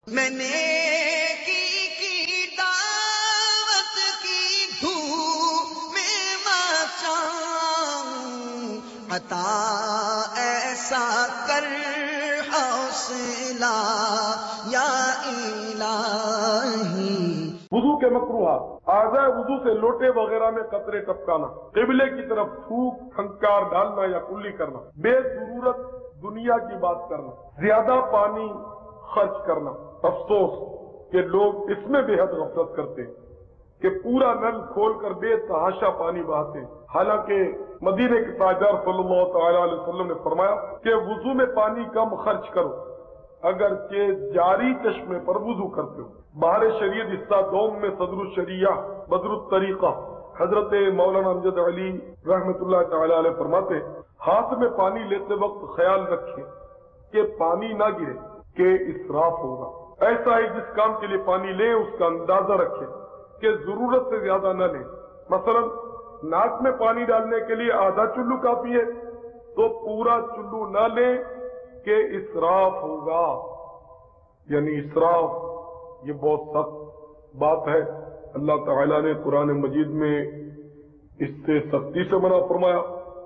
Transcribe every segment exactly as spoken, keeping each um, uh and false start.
میں نے کی کی دعوت کی دھوپ میں مچاؤں، عطا ایسا کر حوصلہ یا الہی۔ وضو کے مکروہات، اعضاء وضو سے لوٹے وغیرہ میں قطرے ٹپکانا، قبلے کی طرف تھوک پھنکار ڈالنا یا کلی کرنا، بے ضرورت دنیا کی بات کرنا، زیادہ پانی خرچ کرنا۔ افسوس کہ لوگ اس میں بے حد غفلت کرتے ہیں کہ پورا نل کھول کر بے تحاشا پانی بہاتے ہیں، حالانکہ مدینے کے تاجدار صلی اللہ تعالی علیہ وسلم نے فرمایا کہ وضو میں پانی کم خرچ کرو اگرچہ جاری چشمے پر وضو کرتے ہو۔ بہار شریعت حصہ دوم میں صدر الشریعہ بدر الطریقہ حضرت مولانا امجد علی رحمۃ اللہ تعالی علیہ فرماتے، ہاتھ میں پانی لیتے وقت خیال رکھیں کہ پانی نہ گرے کہ اسراف ہوگا۔ ایسا ہی جس کام کے لیے پانی لیں اس کا اندازہ رکھیں کہ ضرورت سے زیادہ نہ لیں۔ مثلا ناک میں پانی ڈالنے کے لیے آدھا چلو کافی ہے تو پورا چلو نہ لیں کہ اسراف ہوگا، یعنی اسراف یہ بہت سخت بات ہے۔ اللہ تعالیٰ نے قرآن مجید میں اس سے سختی سے منع فرمایا۔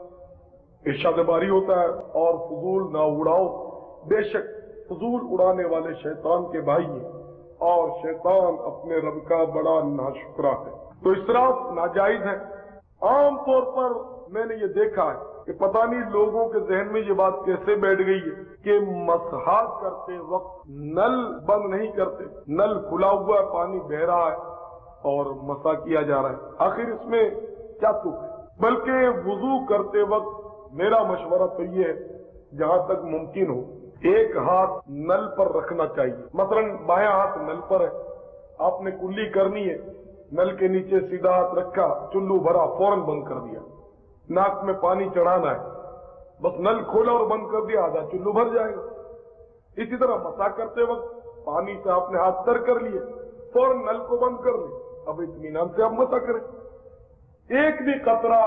ارشاد باری ہوتا ہے، اور فضول نہ اڑاؤ، بے شک فضول اڑانے والے شیطان کے بھائی ہیں اور شیطان اپنے رب کا بڑا ناشکرا ہے۔ تو اسراف ناجائز ہے۔ عام طور پر میں نے یہ دیکھا ہے کہ پتہ نہیں لوگوں کے ذہن میں یہ بات کیسے بیٹھ گئی ہے کہ مسحات کرتے وقت نل بند نہیں کرتے، نل کھلا ہوا ہے، پانی بہ رہا ہے اور مسح کیا جا رہا ہے، آخر اس میں کیا تک ہے؟ بلکہ وضو کرتے وقت میرا مشورہ تو یہ ہے جہاں تک ممکن ہو ایک ہاتھ نل پر رکھنا چاہیے۔ مثلا بایاں ہاتھ نل پر ہے، آپ نے کلی کرنی ہے، نل کے نیچے سیدھا ہاتھ رکھا، چلو بھرا، فوراً بند کر دیا۔ ناک میں پانی چڑھانا ہے، بس نل کھولا اور بند کر دیا، آدھا چلو بھر جائے گا۔ اسی طرح مسح کرتے وقت پانی سے آپ نے ہاتھ تر کر لیے، فوراً نل کو بند کر لیں، اب اطمینان سے آپ مسح کریں۔ ایک بھی قطرہ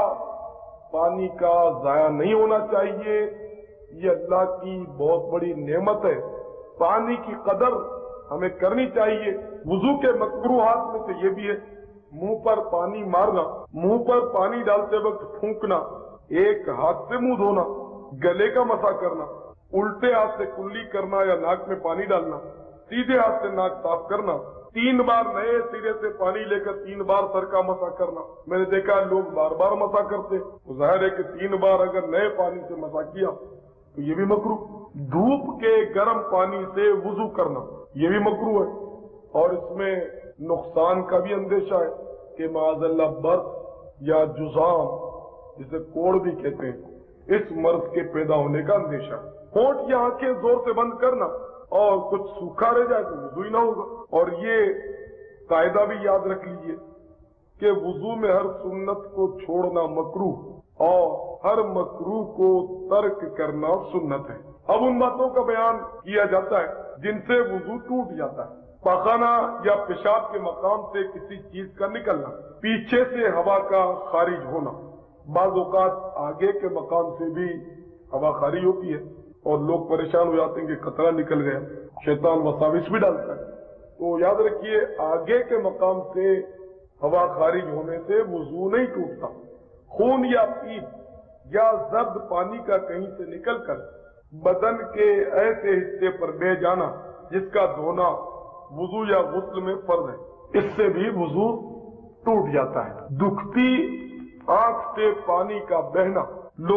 پانی کا ضائع نہیں ہونا چاہیے، یہ اللہ کی بہت بڑی نعمت ہے، پانی کی قدر ہمیں کرنی چاہیے۔ وضو کے مکروہات میں سے یہ بھی ہے منہ پر پانی مارنا، منہ پر پانی ڈالتے وقت پھونکنا، ایک ہاتھ سے منہ دھونا، گلے کا مسح کرنا، الٹے ہاتھ سے کلی کرنا یا ناک میں پانی ڈالنا، سیدھے ہاتھ سے ناک صاف کرنا، تین بار نئے سرے سے پانی لے کر تین بار سر کا مسح کرنا۔ میں نے دیکھا لوگ بار بار مسح کرتے، تو ظاہر ہے کہ تین بار اگر نئے پانی سے مسح کیا تو یہ بھی مکروہ۔ دھوپ کے گرم پانی سے وضو کرنا یہ بھی مکروہ ہے، اور اس میں نقصان کا بھی اندیشہ ہے کہ معاذ اللہ برف یا جزام جسے کوڑ بھی کہتے ہیں اس مرض کے پیدا ہونے کا اندیشہ ہے۔ ہونٹ یا آنکھیں زور سے بند کرنا اور کچھ سوکھا رہ جائے تو وضو ہی نہ ہوگا۔ اور یہ قاعدہ بھی یاد رکھ لیجئے کہ وضو میں ہر سنت کو چھوڑنا مکروہ اور ہر مکروہ کو ترک کرنا سنت ہے۔ اب ان باتوں کا بیان کیا جاتا ہے جن سے وضو ٹوٹ جاتا ہے۔ پاخانہ یا پیشاب کے مقام سے کسی چیز کا نکلنا، پیچھے سے ہوا کا خارج ہونا، بعض اوقات آگے کے مقام سے بھی ہوا خارج ہوتی ہے اور لوگ پریشان ہو جاتے ہیں کہ قطرہ نکل گیا، شیطان وساوس بھی ڈالتا ہے۔ تو یاد رکھیے آگے کے مقام سے ہوا خارج ہونے سے وضو نہیں ٹوٹتا۔ خون یا پیپ یا زرد پانی کا کہیں سے نکل کر بدن کے ایسے حصے پر بہ جانا جس کا دھونا وضو یا غسل میں فرض ہے، اس سے بھی وضو ٹوٹ جاتا ہے۔ دکھتی آنکھ سے پانی کا بہنا،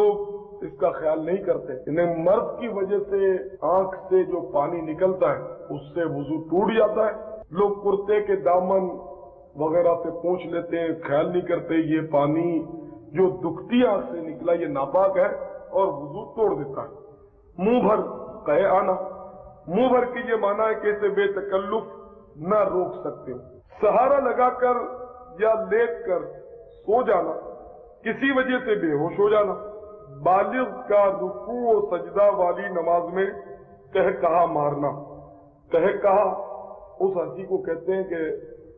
لوگ اس کا خیال نہیں کرتے، انہیں مرض کی وجہ سے آنکھ سے جو پانی نکلتا ہے اس سے وضو ٹوٹ جاتا ہے۔ لوگ کرتے کے دامن وغیرہ سے پوچھ لیتے ہیں، خیال نہیں کرتے یہ پانی جو دکھتی آنکھ سے نکلا یہ ناپاک ہے اور وضو توڑ دیتا ہے۔ منہ بھر کہے آنا، منہ بھر کے یہ معنی ہے کہ اسے بے تکلف نہ روک سکتے ہو۔ سہارا لگا کر یا لیٹ کر سو جانا، کسی وجہ سے بے ہوش ہو جانا، بالغ کا رکوع و سجدہ والی نماز میں قہقہا مارنا۔ قہقہا اس ہنسی کو کہتے ہیں کہ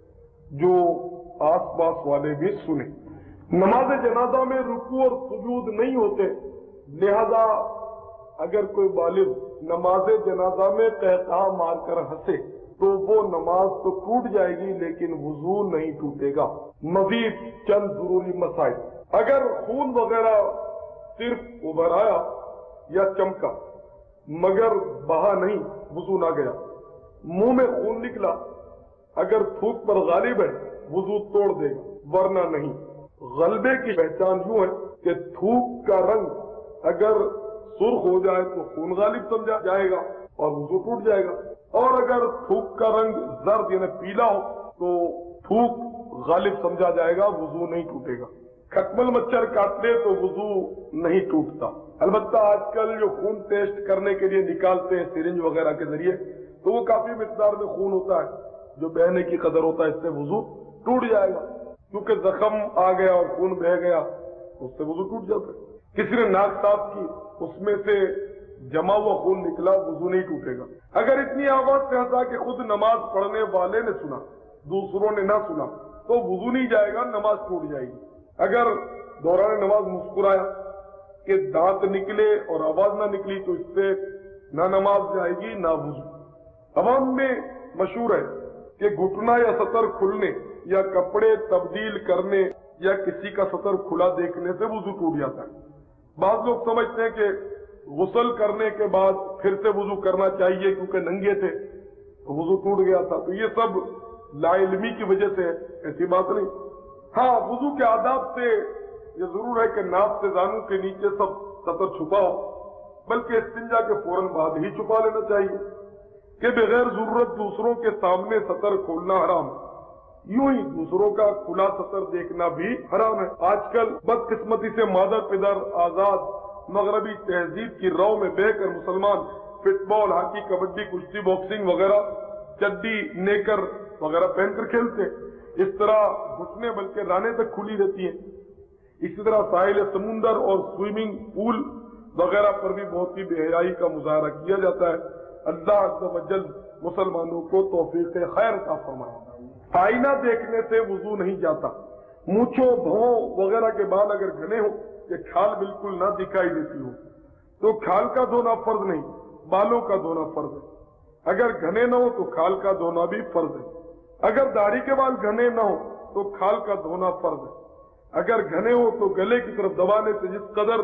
جو آس پاس والے بھی سنیں۔ نماز جنازہ میں رکوع اور سجود نہیں ہوتے، لہذا اگر کوئی بالغ نماز جنازہ میں قہقہا مار کر ہنسے تو وہ نماز تو ٹوٹ جائے گی لیکن وضو نہیں ٹوٹے گا۔ مزید چند ضروری مسائل، اگر خون وغیرہ صرف ابھر آیا یا چمکا مگر بہا نہیں، وضو نہ گیا، منہ میں خون نکلا، اگر تھوک پر غالب ہے وضو توڑ دے گا ورنہ نہیں۔ غلبے کی پہچان یوں ہے کہ تھوک کا رنگ اگر سرخ ہو جائے تو خون غالب سمجھا جائے گا اور وضو ٹوٹ جائے گا، اور اگر تھوک کا رنگ زرد یعنی پیلا ہو تو تھوک غالب سمجھا جائے گا، وضو نہیں ٹوٹے گا۔ کھٹمل مچھر کاٹ لے تو وضو نہیں ٹوٹتا۔ البتہ آج کل جو خون ٹیسٹ کرنے کے لیے نکالتے ہیں سرنج وغیرہ کے ذریعے تو وہ کافی مقدار میں خون ہوتا ہے جو بہنے کی قدر ہوتا ہے، اس سے وضو ٹوٹ جائے گا، کیونکہ زخم آ گیا اور خون بہہ گیا اس سے وضو ٹوٹ جاتا ہے۔ کسی نے ناک صاف کی، اس میں سے جمع ہوا خون نکلا، وضو نہیں ٹوٹے گا۔ اگر اتنی آواز سے ہنسا کہ خود نماز پڑھنے والے نے سنا دوسروں نے نہ سنا تو وضو نہیں جائے گا، نماز ٹوٹ جائے گی۔ اگر دوران نماز مسکرایا کہ دانت نکلے اور آواز نہ نکلی تو اس سے نہ نماز جائے گی نہ وضو۔ عوام میں مشہور ہے کہ گھٹنا یا سطر کھلنے یا کپڑے تبدیل کرنے یا کسی کا سطر کھلا دیکھنے سے وضو ٹوٹ جاتا ہے۔ بعض لوگ سمجھتے ہیں کہ غسل کرنے کے بعد پھر سے وضو کرنا چاہیے کیونکہ ننگے تھے تو وضو ٹوٹ گیا تھا، تو یہ سب لا علمی کی وجہ سے ہے، ایسی بات نہیں۔ ہاں، وضو کے آداب سے یہ ضرور ہے کہ ناف سے زانو کے نیچے سب سطر چھپا ہو، بلکہ استنجا کے فوراً بعد ہی چھپا لینا چاہیے کہ بغیر ضرورت دوسروں کے سامنے سطر کھولنا حرام ہے، یوں ہی دوسروں کا کھلا سطر دیکھنا بھی حرام ہے۔ آج کل بدقسمتی سے مادر پدر آزاد مغربی تہذیب کی رو میں بہ کر مسلمان فٹ بال، ہاکی، کبڈی، کشتی، باکسنگ وغیرہ چڈی، نیکر وغیرہ پہن کر کھیلتے ہیں، اس طرح گھٹنے بلکہ رانے تک کھلی رہتی ہیں۔ اسی طرح ساحل سمندر اور سوئمنگ پول وغیرہ پر بھی بہت ہی بے حیائی کا مظاہرہ کیا جاتا ہے۔ اللہ عز و جل مسلمانوں کو توفیق خیر عطا فرمائے۔ آئینہ دیکھنے سے وضو نہیں جاتا۔ مونچھوں، بھووں وغیرہ کے بال اگر گھنے ہوں کہ کھال بالکل نہ دکھائی دیتی ہو تو کھال کا دھونا فرض نہیں، بالوں کا دھونا فرض ہے۔ اگر گھنے نہ ہو تو کھال کا دھونا بھی فرض ہے۔ اگر داڑھی کے بال گھنے نہ ہو تو کھال کا دھونا فرض ہے۔ اگر گھنے ہو تو گلے کی طرف دبانے سے جس قدر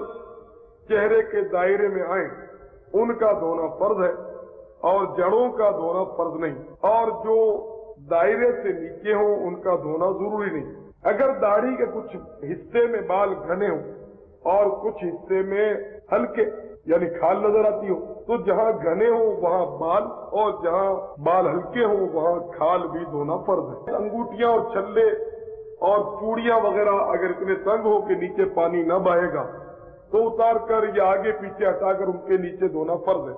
چہرے کے دائرے میں آئیں ان کا دھونا فرض ہے اور جڑوں کا دھونا فرض نہیں، اور جو دائرے سے نیچے ہوں ان کا دھونا ضروری نہیں۔ اگر داڑھی کے کچھ حصے میں بال گھنے ہوں اور کچھ حصے میں ہلکے یعنی کھال نظر آتی ہو تو جہاں گھنے ہوں وہاں بال اور جہاں بال ہلکے ہوں وہاں کھال بھی دھونا فرض ہے۔ انگوٹھیاں اور چھلے اور چوڑیاں وغیرہ اگر اتنے تنگ ہو کہ نیچے پانی نہ بہے گا تو اتار کر یا آگے پیچھے ہٹا کر ان کے نیچے دھونا فرض ہے،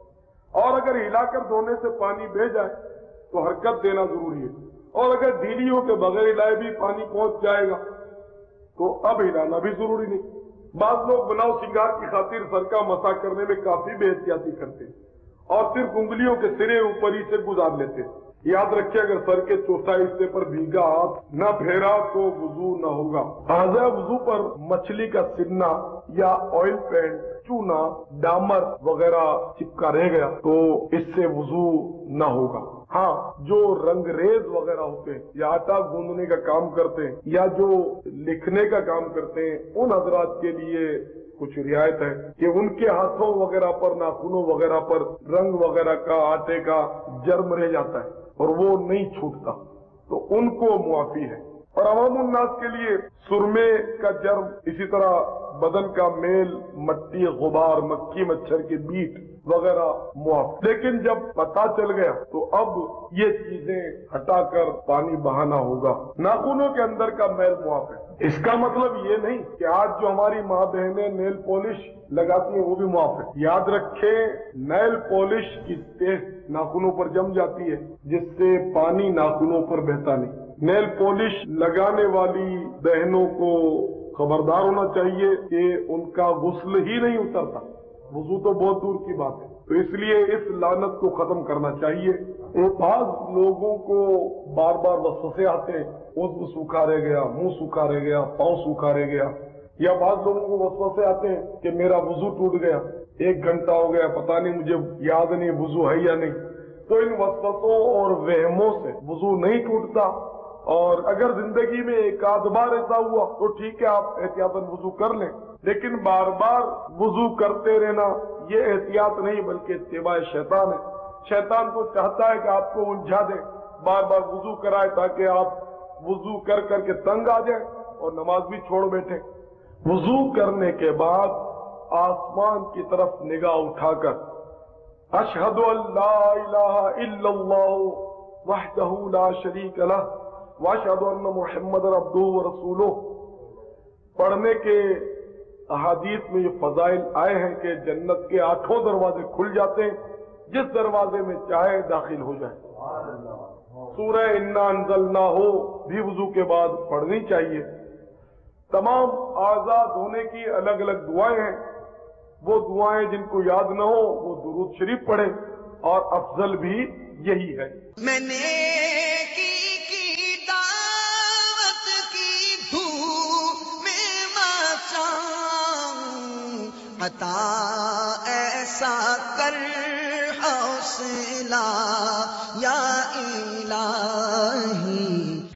اور اگر ہلا کر دھونے سے پانی بہہ جائے تو حرکت دینا ضروری ہے، اور اگر ڈھیلی ہو کہ بغیر ہلائے بھی پانی پہنچ جائے گا تو اب ہلانا بھی ضروری نہیں۔ بعض لوگ بناؤ سنگار کی خاطر سر کا مسا کرنے میں کافی بے احتیاطی کرتے ہیں اور صرف انگلیوں کے سرے اوپر ہی سے گزار لیتے ہیں۔ یاد رکھیں اگر سر کے چوتھائی حصے پر بھیگا ہاتھ نہ پھیرا تو وضو نہ ہوگا۔ تازہ وضو پر مچھلی کا سننا یا آئل پینٹ، چونا، ڈامر وغیرہ چپکا رہ گیا تو اس سے وضو نہ ہوگا۔ ہاں، جو رنگریز وغیرہ ہوتے ہیں یا آٹا گوندنے کا کام کرتے ہیں یا جو لکھنے کا کام کرتے ہیں ان حضرات کے لیے کچھ رعایت ہے کہ ان کے ہاتھوں وغیرہ پر، ناخنوں وغیرہ پر رنگ وغیرہ کا، آٹے کا جرم رہ جاتا ہے اور وہ نہیں چھوٹتا تو ان کو معافی ہے۔ اور عوام الناس کے لیے سرمے کا جرم، اسی طرح بدن کا میل، مٹی، غبار، مکھی مچھر کے بیٹ وغیرہ معاف۔ لیکن جب پتہ چل گیا تو اب یہ چیزیں ہٹا کر پانی بہانا ہوگا۔ ناخنوں کے اندر کا میل معاف ہے، اس کا مطلب یہ نہیں کہ آج جو ہماری ماں بہنیں نیل پالش لگاتی ہیں وہ بھی معاف ہے۔ یاد رکھیں نیل پالش کی ٹیسٹ ناخنوں پر جم جاتی ہے جس سے پانی ناخنوں پر بہتا نہیں۔ نیل پالش لگانے والی بہنوں کو خبردار ہونا چاہیے کہ ان کا غسل ہی نہیں اترتا، وضو تو بہت دور کی بات ہے، تو اس لیے اس لعنت کو ختم کرنا چاہیے۔ بعض لوگوں کو بار بار وسوسے آتے ہیں، عضو سوکھا رہ گیا، منہ سوکھا رہ گیا، پاؤں سوکھا رہ گیا، یا بعض لوگوں کو وسوسے آتے ہیں کہ میرا وضو ٹوٹ گیا، ایک گھنٹہ ہو گیا پتہ نہیں مجھے یاد نہیں وضو ہے یا نہیں، تو ان وسوسوں اور وہموں سے وضو نہیں ٹوٹتا، اور اگر زندگی میں ایک آدھ بار ایسا ہوا تو ٹھیک ہے، آپ احتیاطاً وضو کر لیں، لیکن بار بار وضو کرتے رہنا یہ احتیاط نہیں بلکہ اتباع شیطان ہے۔ شیطان کو چاہتا ہے کہ آپ کو الجھا دے، بار بار وضو کرائے تاکہ آپ وضو کر کر کے تنگ آ جائیں اور نماز بھی چھوڑ بیٹھے۔ وضو کرنے کے بعد آسمان کی طرف نگاہ اٹھا کر اشہد ان لا الہ الا اللہ وحدہ لا شریک لہ واشہد ان محمد عبدہ ورسولہ پڑھنے کے احادیث میں یہ فضائل آئے ہیں کہ جنت کے آٹھوں دروازے کھل جاتے ہیں، جس دروازے میں چاہے داخل ہو جائے۔ سورہ انا انزلناہ بھی وضو کے بعد پڑھنی چاہیے۔ تمام آزاد ہونے کی الگ الگ دعائیں ہیں، وہ دعائیں جن کو یاد نہ ہو وہ درود شریف پڑھیں، اور افضل بھی یہی ہے۔ میں نے کی کی دعوت کی دھوپ میں مچاؤں، عطا ایسا کر حوصلہ یا الہی